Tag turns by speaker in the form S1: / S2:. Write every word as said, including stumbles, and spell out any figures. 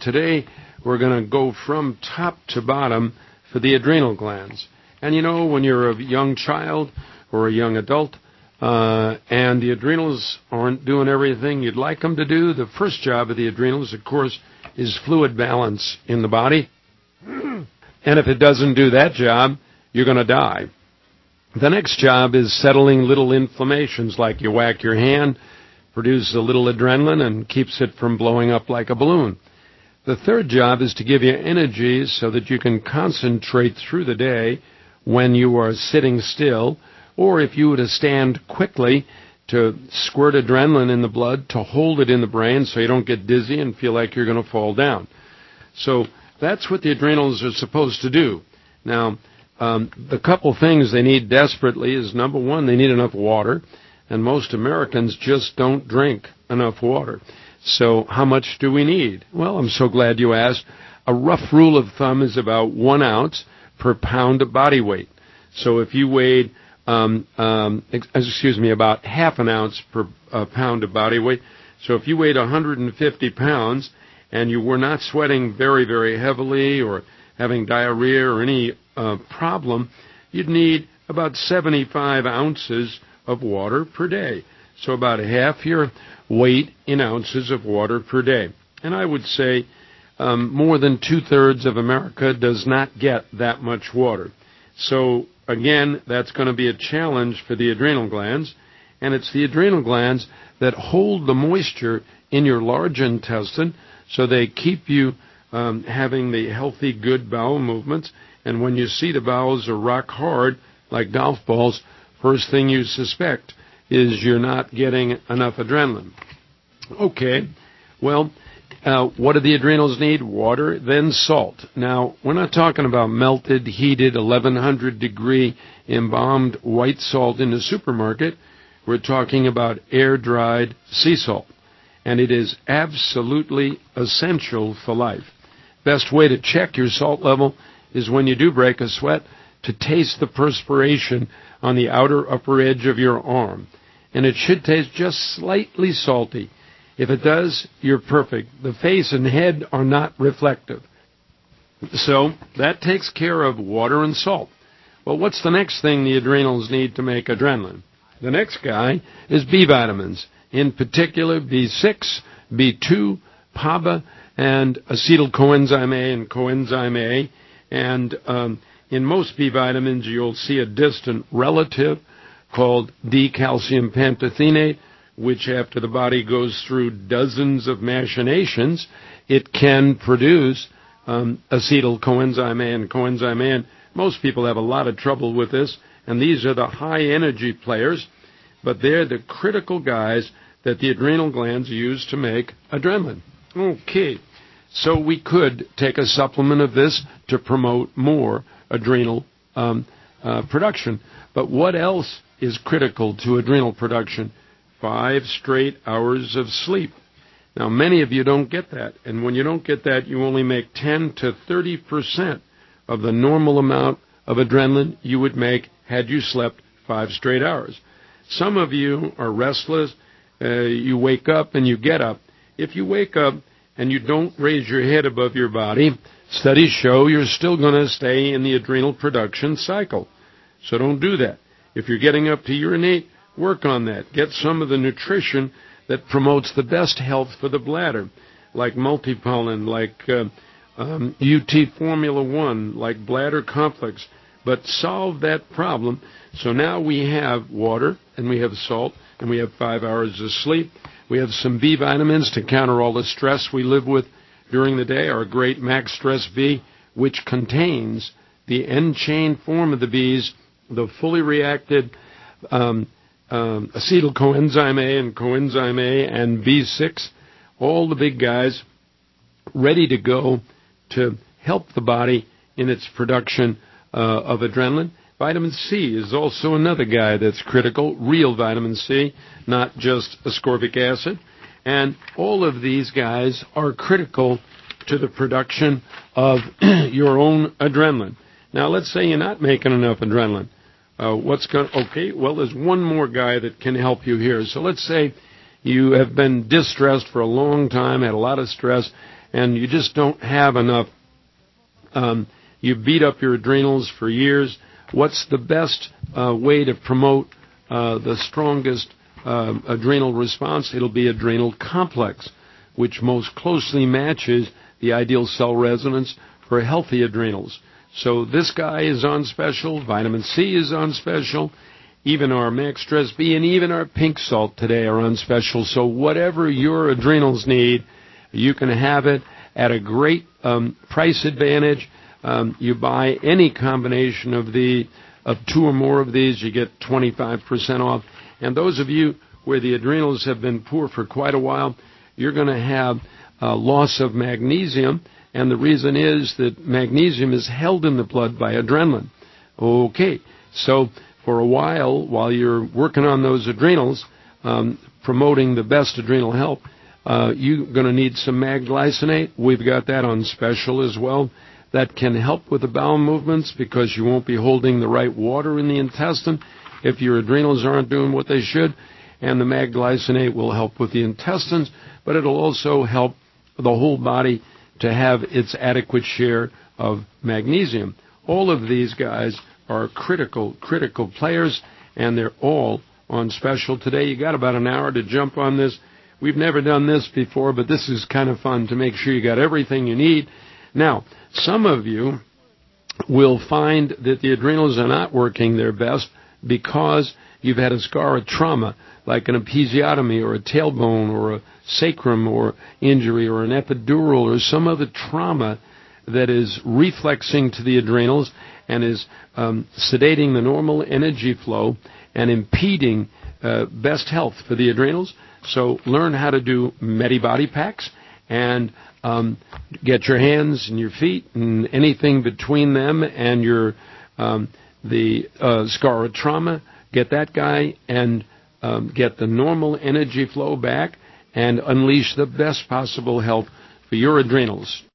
S1: today we're going to go from top to bottom for the adrenal glands. And you know, when you're a young child or a young adult uh, and the adrenals aren't doing everything you'd like them to do, the first job of the adrenals, of course, is fluid balance in the body. And if it doesn't do that job, you're going to die. The next job is settling little inflammations, like you whack your hand, produces a little adrenaline, and keeps it from blowing up like a balloon. The third job is to give you energy so that you can concentrate through the day when you are sitting still, or if you were to stand quickly, to squirt adrenaline in the blood, to hold it in the brain so you don't get dizzy and feel like you're going to fall down. So that's what the adrenals are supposed to do. Now, um, the couple things they need desperately is, number one, they need enough water, and most Americans just don't drink enough water. So how much do we need? Well, I'm so glad you asked. A rough rule of thumb is about one ounce per pound of body weight. So if you weighed, um, um, ex- excuse me, about half an ounce per uh, pound of body weight, so if you weighed one hundred fifty pounds and you were not sweating very, very heavily or having diarrhea or any uh, problem, you'd need about seventy-five ounces of water per day. So about half your weight in ounces of water per day. And I would say um, more than two-thirds of America does not get that much water. So, again, that's going to be a challenge for the adrenal glands. And it's the adrenal glands that hold the moisture in your large intestine so they keep you um, having the healthy, good bowel movements. And when you see the bowels are rock hard, like golf balls, first thing you suspect is you're not getting enough adrenaline. Okay, well, uh, what do the adrenals need? Water, then salt. Now, we're not talking about melted, heated, eleven hundred degree embalmed white salt in the supermarket. We're talking about air-dried sea salt. And it is absolutely essential for life. Best way to check your salt level is when you do break a sweat, to taste the perspiration on the outer upper edge of your arm. And it should taste just slightly salty. If it does, you're perfect. The face and head are not reflective. So that takes care of water and salt. Well, what's the next thing the adrenals need to make adrenaline? The next guy is B vitamins, in particular B six, B two, P A B A, and acetylcoenzyme A and coenzyme A. And um, in most B vitamins, you'll see a distant relative called D-calcium pantothenate, which after the body goes through dozens of machinations, it can produce um, acetylcoenzyme A and coenzyme A. And most people have a lot of trouble with this, and these are the high-energy players, but they're the critical guys that the adrenal glands use to make adrenaline. Okay, so we could take a supplement of this to promote more adrenal um, uh, production. But what else is critical to adrenal production? Five straight hours of sleep. Now, many of you don't get that. And when you don't get that, you only make ten to thirty percent of the normal amount of adrenaline you would make had you slept five straight hours. Some of you are restless. Uh, you wake up and you get up. If you wake up and you don't raise your head above your body, studies show you're still going to stay in the adrenal production cycle. So don't do that. If you're getting up to urinate, work on that. Get some of the nutrition that promotes the best health for the bladder, like multipollen, like uh, um, U T Formula one, like bladder complex. But solve that problem. So now we have water, and we have salt, and we have five hours of sleep. We have some B vitamins to counter all the stress we live with during the day, our great Max Stress B, which contains the end-chain form of the Bs, the fully reacted um, um, acetylcoenzyme A and coenzyme A and B six, all the big guys ready to go to help the body in its production uh, of adrenaline. Vitamin C is also another guy that's critical, real vitamin C, not just ascorbic acid. And all of these guys are critical to the production of your own adrenaline. Now, let's say you're not making enough adrenaline. Uh, what's going? Okay, well, there's one more guy that can help you here. So let's say you have been distressed for a long time, had a lot of stress, and you just don't have enough. Um, you beat up your adrenals for years. What's the best uh, way to promote uh, the strongest uh, adrenal response? It'll be adrenal complex, which most closely matches the ideal cell resonance for healthy adrenals. So this guy is on special. Vitamin C is on special. Even our Max Stress B and even our pink salt today are on special. So whatever your adrenals need, you can have it at a great um, price advantage. Um, you buy any combination of the of two or more of these, you get twenty-five percent off. And those of you where the adrenals have been poor for quite a while, you're going to have uh, loss of magnesium. And the reason is that magnesium is held in the blood by adrenaline. Okay, so for a while, while you're working on those adrenals, um, promoting the best adrenal health, uh, you're going to need some mag glycinate. We've got that on special as well. That can help with the bowel movements because you won't be holding the right water in the intestine if your adrenals aren't doing what they should. And the mag glycinate will help with the intestines, but it'll also help the whole body to have its adequate share of magnesium. All of these guys are critical, critical players, and they're all on special today. You got about an hour to jump on this. We've never done this before, but this is kind of fun to make sure you got everything you need. Now, some of you will find that the adrenals are not working their best because you've had a scar, a trauma, like an episiotomy or a tailbone or a sacrum or injury or an epidural or some other trauma that is reflexing to the adrenals and is um, sedating the normal energy flow and impeding uh, best health for the adrenals. So learn how to do Medibody packs and um, get your hands and your feet and anything between them and your um, the uh, scar or trauma. Get that guy and um, get the normal energy flow back and unleash the best possible health for your adrenals.